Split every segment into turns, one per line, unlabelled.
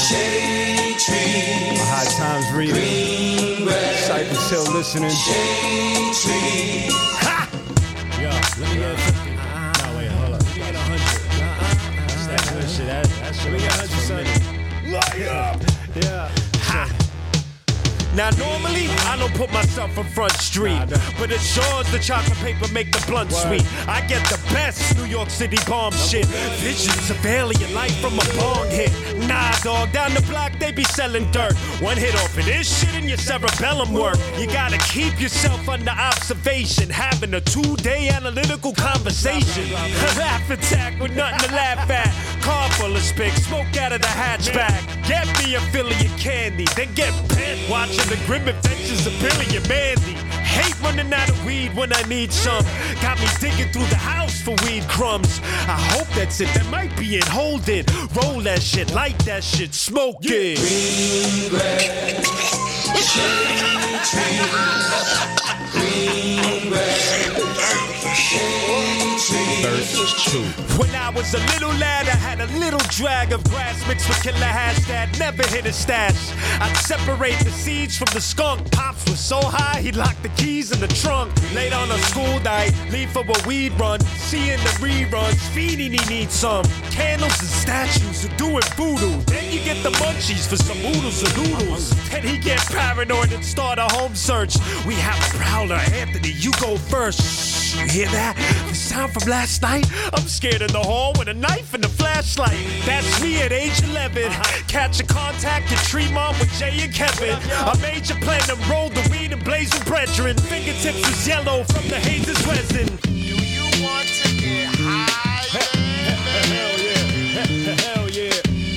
Shade tree.
High Times reading. Cypress Hill listening.
Shade tree.
Ha! Yo, let me get 50. No, wait, hold up. Let me get 100. That's that good shit. That shit. Let me get 100. Light up. Yeah. Ha! Now normally I don't put myself in Front Street, but it's yours the chocolate paper make the blunt sweet. I get the best New York City bomb shit. Visions of alien life from a bong hit. Nah, dog, down the block they be selling dirt. One hit off of this shit and your cerebellum work. You gotta keep yourself under observation, having a 2-day analytical conversation. A laugh attack with nothing to laugh at. Car full of spick, smoke out of the hatchback. Get me a Philly of candy, then get bent watching the grim adventures of Billy and Mandy. Hate running out of weed when I need some. Got me digging through the house for weed crumbs. I hope that's it, that might be it. Hold it, roll that shit, light that shit, smoke it.
Green grass, shade tree. Green grass, shade tree.
Verse 2.
When I was a little lad, I had a little drag of grass mixed with killer hash that never hit a stash. I'd separate the seeds from the skunk. Pops was so high, he'd lock the keys in the trunk. Late on a school night, leave for a weed run. Seeing the reruns, feeding he needs some. Candles and statues are doing voodoo. Then you get the munchies for some oodles and noodles. Then he get paranoid and start a home search. We have a prowler, Anthony, you go first. Shh, you hear that? The sound from last night? I'm scared in the hall with a knife and a flashlight. That's me at age 11. Catch a contact at Tremont with Jay and Kevin. A major plan to roll the weed and blaze with brethren. Fingertips was yellow from the hazes resin.
Do you want to get high?
Hell yeah. Hell yeah.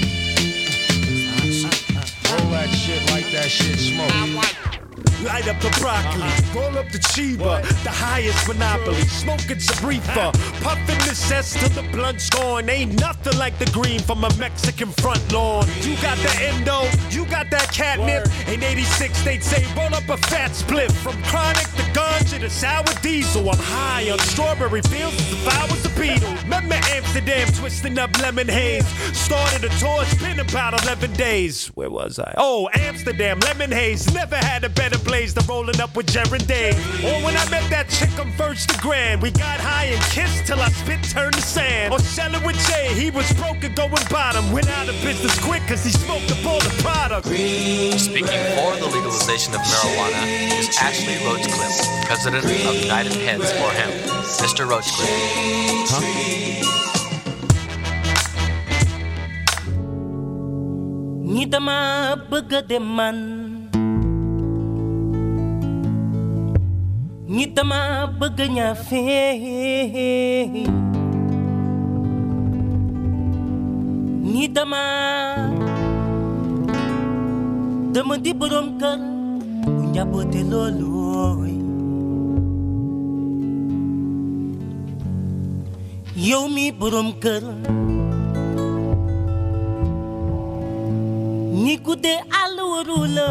Roll that shit like that shit smoke.
Light up the broccoli, roll up the chiba, the highest monopoly, smoking some reefer, puffing the cess till the blunt's gone. Ain't nothing like the green from a Mexican front lawn. You got the endo, you got that catnip. In 86 they'd say roll up a fat split. From chronic to ganja to sour diesel, I'm high on strawberry fields as if I was a beetle. Remember Amsterdam twisting up lemon haze. Started a tour, it's been about 11 days. Where was I? Oh, Amsterdam, lemon haze. Never had a better place than rolling up with Jared Dave. Or when I met that chick on First the Grand, we got high and kissed till our spit turned to sand. Or selling with Jay, he was broke and going bottom. Went out of business quick cause he smoked up all the product.
Speaking for the legalization of marijuana is Ashley Roachcliffe, president of United Heads for Hemp. Mr. Roachcliffe.
Ñi dama bëgg dem man, ñi dama bëgg ñaafe, ñi dama di borom kër bu njaboote loolooy. Yow mi borom kër ni guddee àll waru la,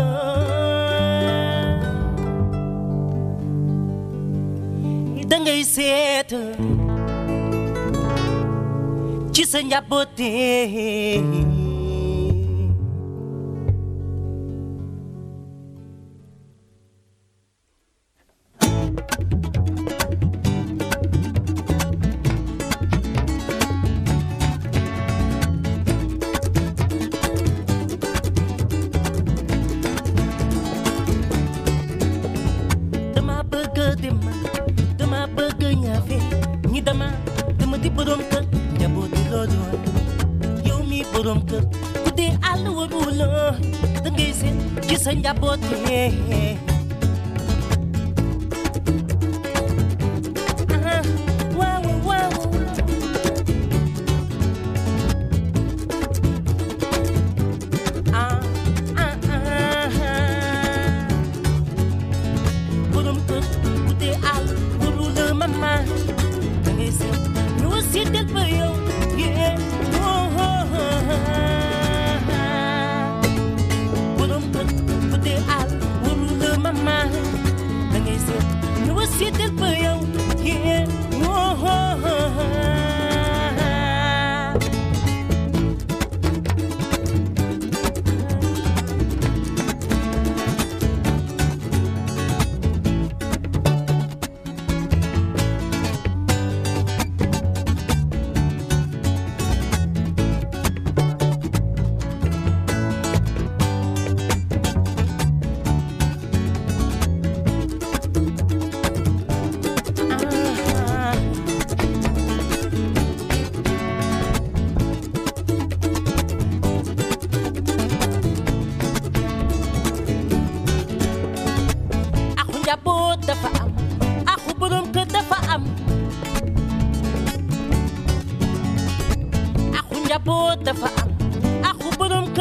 dangay seet ci sa njaboote. Dama di borom kër njabooti loolu. Yow mi borom kër ku dee àll waru la, dangay seet ci sa njabooti. Waaw waaw borom kër ku dee àll waru la mama. No sit that for you, yeah. Put the al, the mama.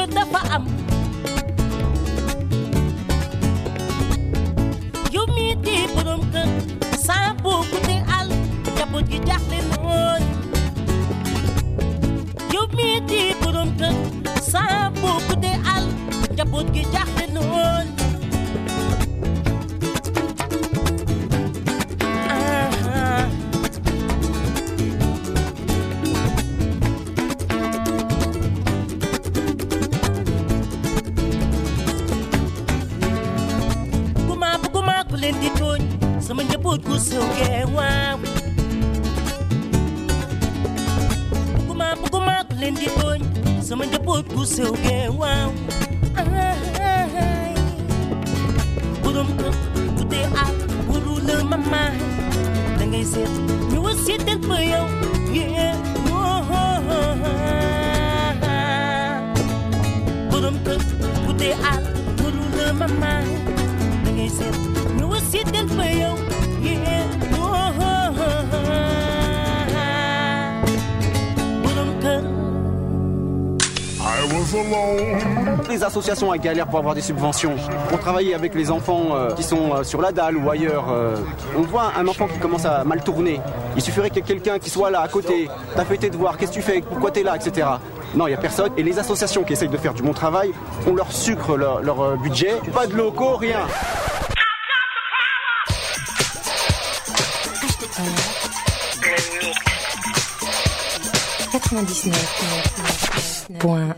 kër dafa am yow mii di borom kër saa boo guddee àll njaboot gi jaaxle lool yow mii di borom kër saa boo guddee àll njaboot gi jaaxle lool leen di tooñ sama njaboot gu sew gee waaw bëgguma ku leen di tooñ sama njaboot gu sew gee waaw borom kër bu dee ak wuru la mama da ngay seet ñu wa seetal ba yow yee borom kër bu dee ak wuru la mama da ngay seet Sit for you, yeah.
Les associations à galère pour avoir des subventions, pour travailler avec les enfants qui sont sur la dalle ou ailleurs. On voit un enfant qui commence à mal tourner. Il suffirait qu'il y ait quelqu'un qui soit là à côté. T'as fait tes devoirs, qu'est-ce que tu fais, pourquoi t'es là, etc. Non, il n'y a personne. Et les associations qui essayent de faire du bon travail, on leur sucre leur budget. Pas de locaux, rien.
Point.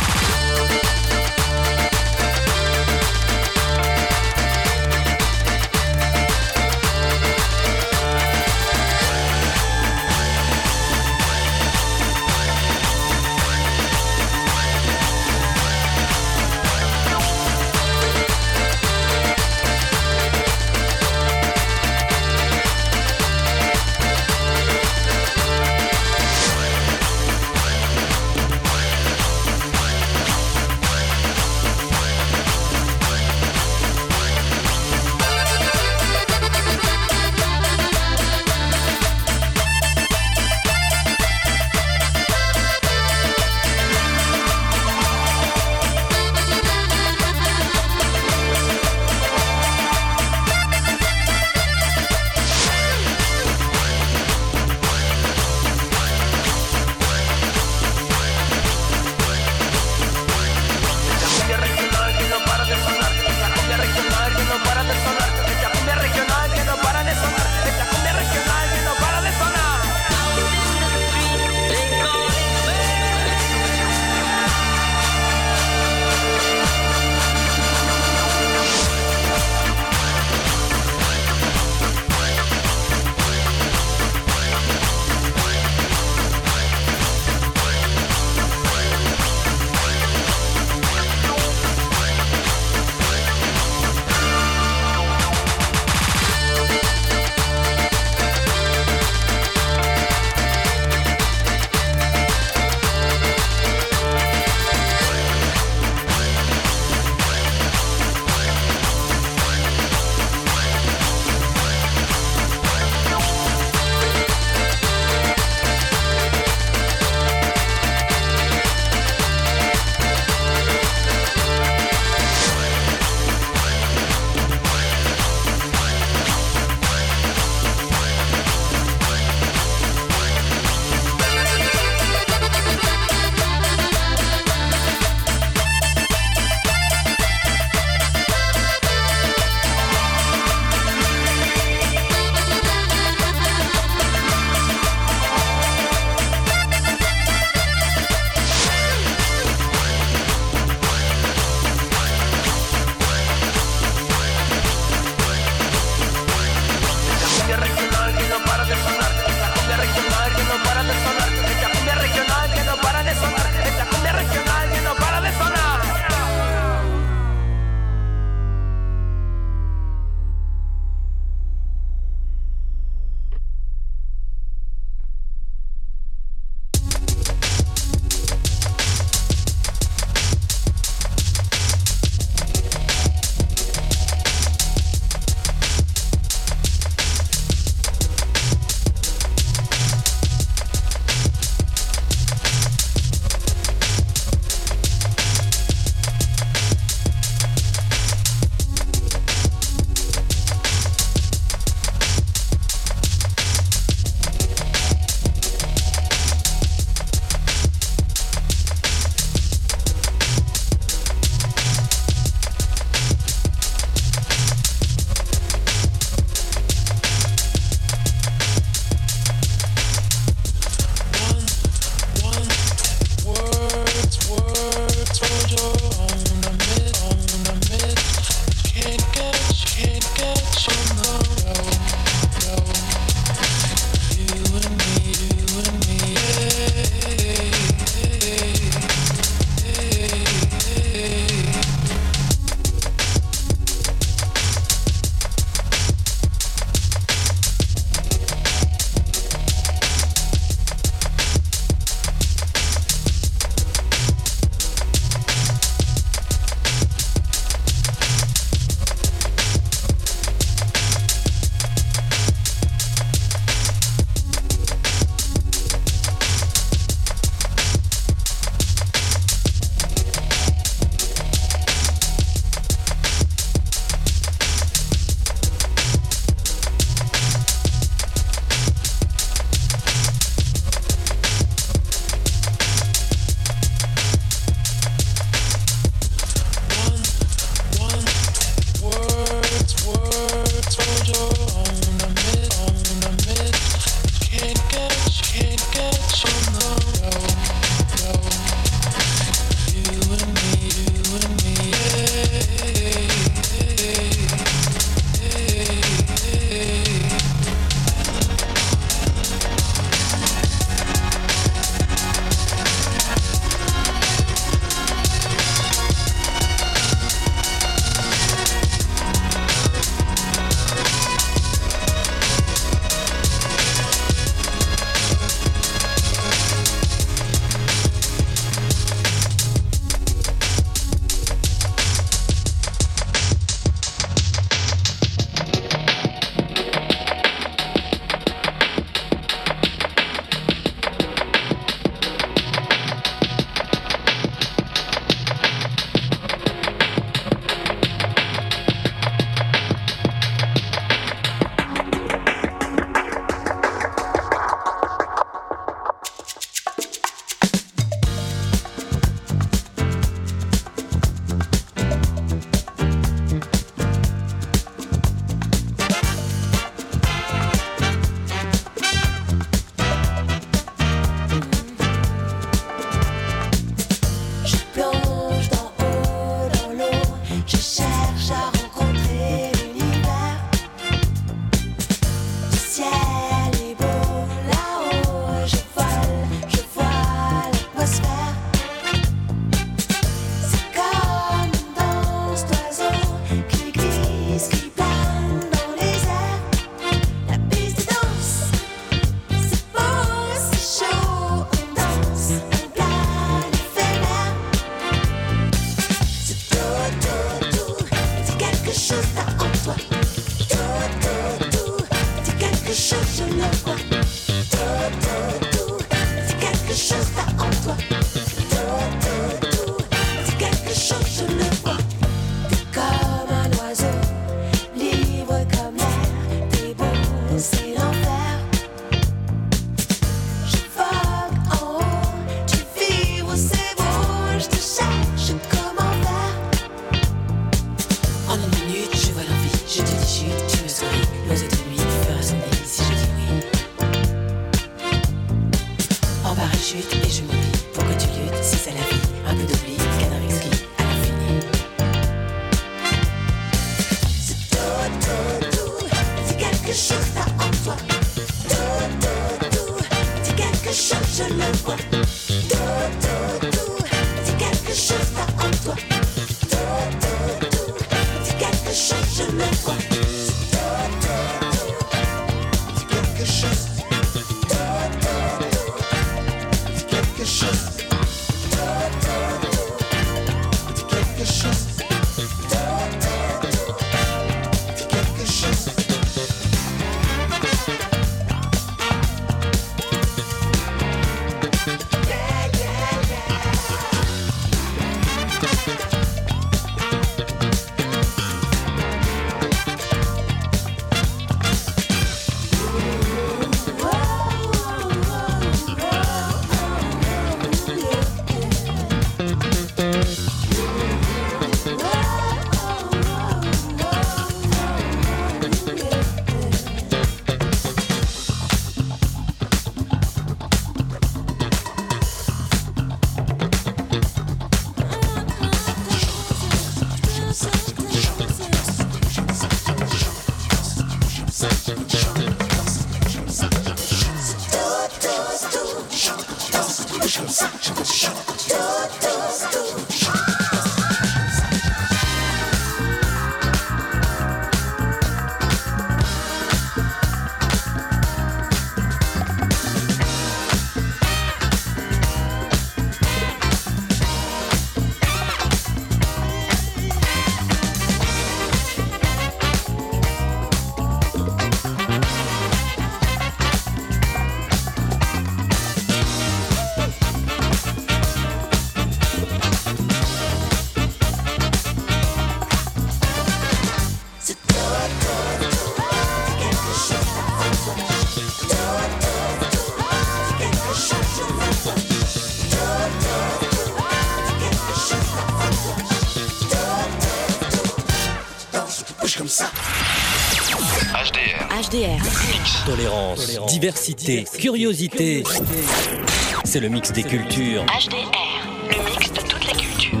HDR.
Tolérance, diversité, curiosité. C'est le mix des cultures.
HDR, le mix de toutes les cultures.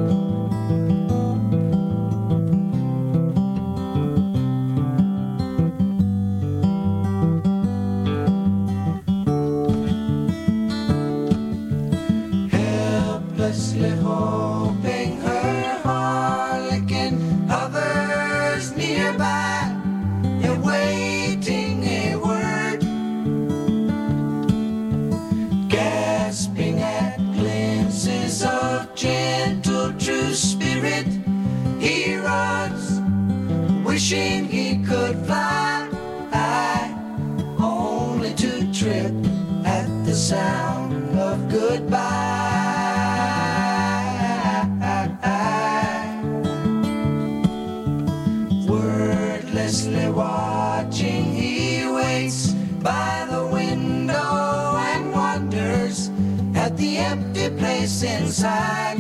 Helplessly hoping her harlequin hovers nearby, awaiting a word, gasping at glimpses of gentle true spirit. He runs, wishing he could fly, only to trip at the sound of goodbye. Wordlessly watching, he waits by the window and wonders at the empty place inside.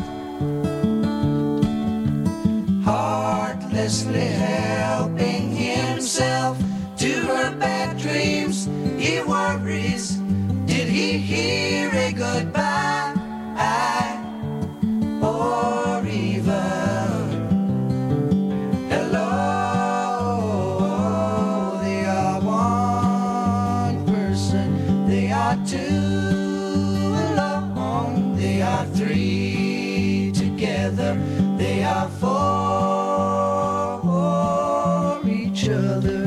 Heartlessly helping himself to her bad dreams, he worries, did he hear a goodbye? Or even hello? They are one person, they are two alone, they are three together, they are for each other.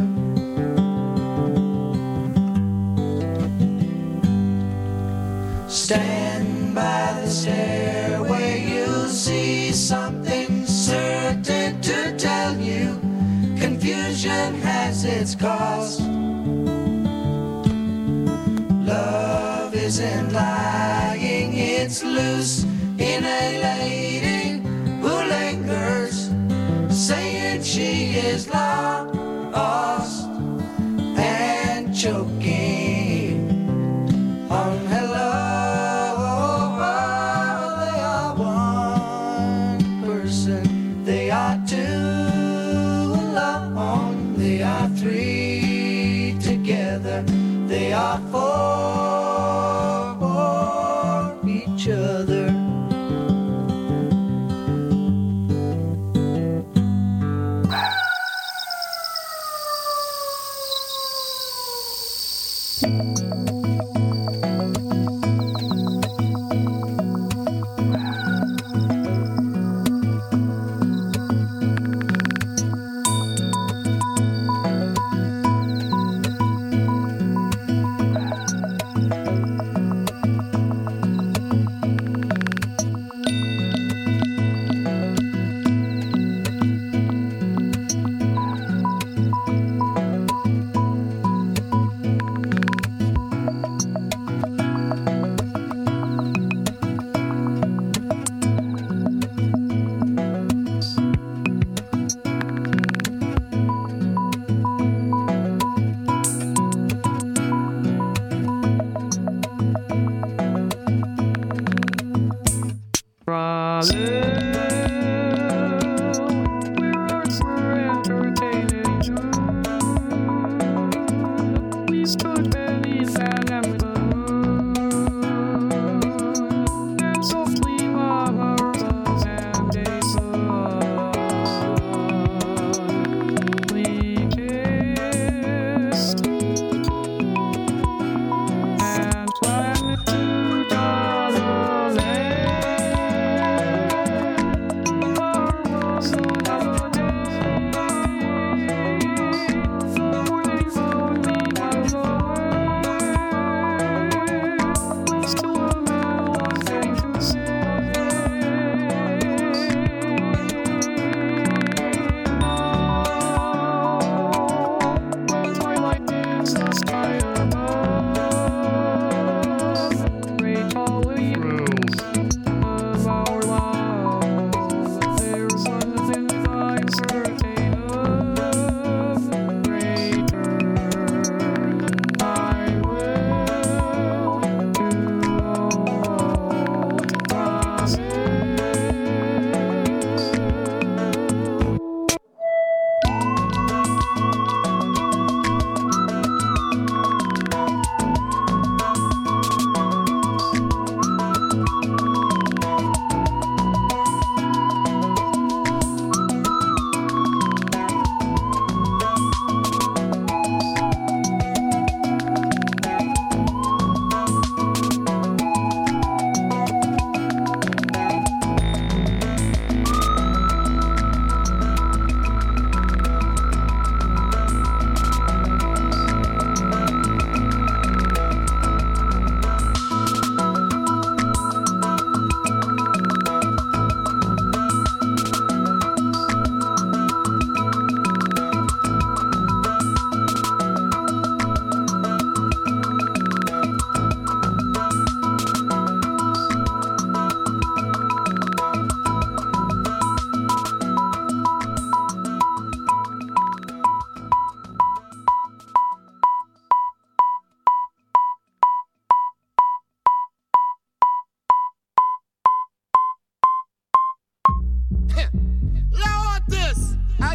Stand by the stairway, you'll see something certain to tell you. Confusion has its cost. Love isn't lying, it's loose in a lady who lingers, saying she is lost and choking on hello. They are one person, they are two alone, they are three together, they are for each other.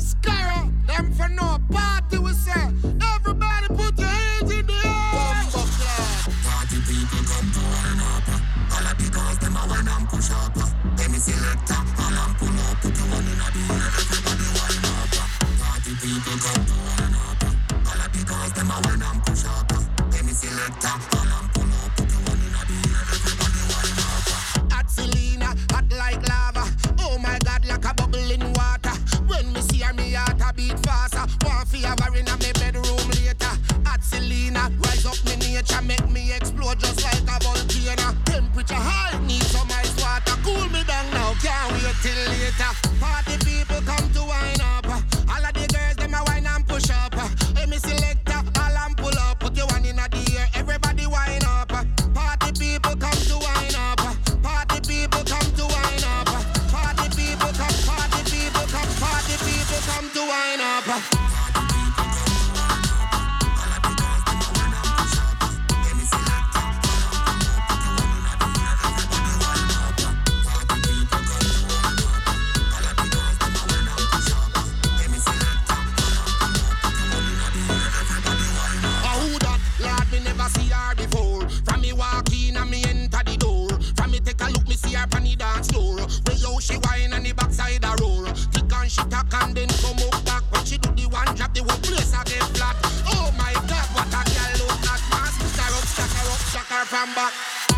mascara. Them for no party we say. Everybody put your hands in the air. Party people come to wine up. All of the girls them a wine and push up. Let me select all and pull up. Put your one in the air. Everybody wine up. Party people come to wine up. All of the girls them a wine and push up. Let me select all and pull up. Put your one in the air. Everybody wine up. Hot Selena, hot like lava. Oh my God, like a bubble in water. When me see her, me heart a beat faster. Want fi have her in a me bedroom later. Hot Selena, rise up me nature, make me explode just like a volcano. Temperature high, need some ice water. Cool me down now, can't wait till later. Party people come to wine up. All of the girls them a wine and push up. Hey, me selector, all and pull up. Put your one in the air, everybody wine up. Party people come to wine up. Party people come to wine up. Party people come, party people come, party people come to wine up. See her before. From me walk in and me enter the door. From me take a look, me see her on the dance floor. Where yo she whine and the backside a roar. Tick and she tack and then come up back. When she do the one drop, the whole place a get flat. Oh my God, what a girl look at. Man, stack her from back.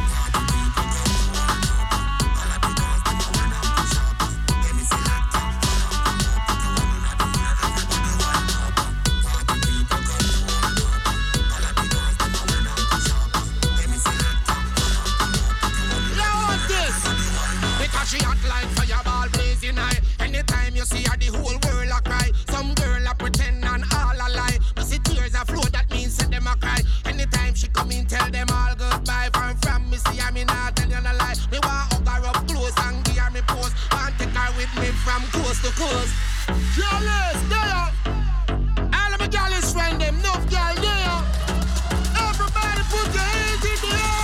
She hot like fireball blazing high. Anytime you see her, the whole world a cry. Some girl a pretend and all a lie. But see tears a flow, that means say them a cry. Anytime she come in, tell them all goodbye. From me see her, me not tell you no lie. Me want hug her up close and give her me pose. Want take her with me from coast to coast. Jealous, there. All of my jealous friend them, enough girl there. Everybody put your hands in the air.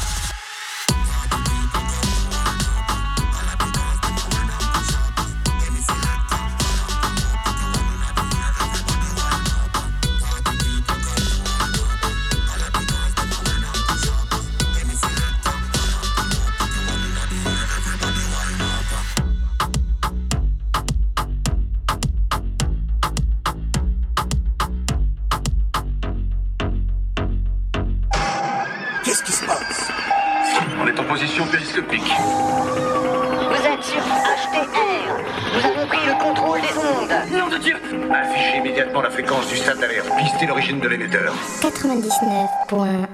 Qu'est-ce qui se passe?
On est en position périscopique.
Vous êtes sur HTR. Nous avons pris le contrôle des ondes.
Nom de Dieu! Affichez immédiatement la fréquence du stade d'alerte. Pistez l'origine de l'émetteur.
99.1.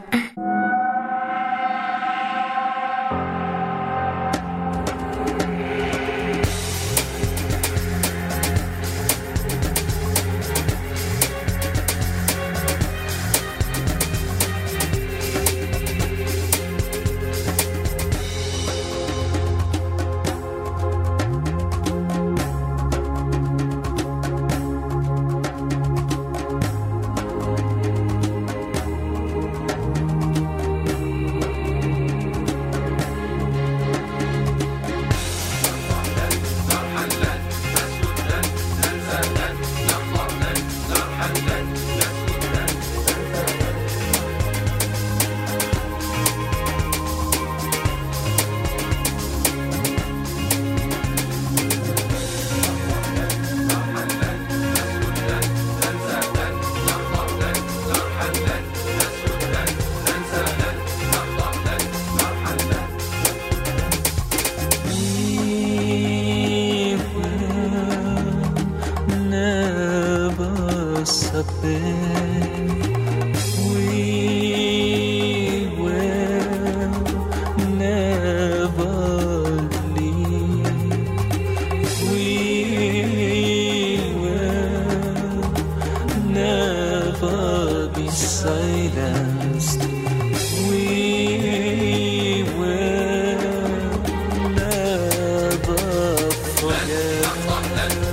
forget.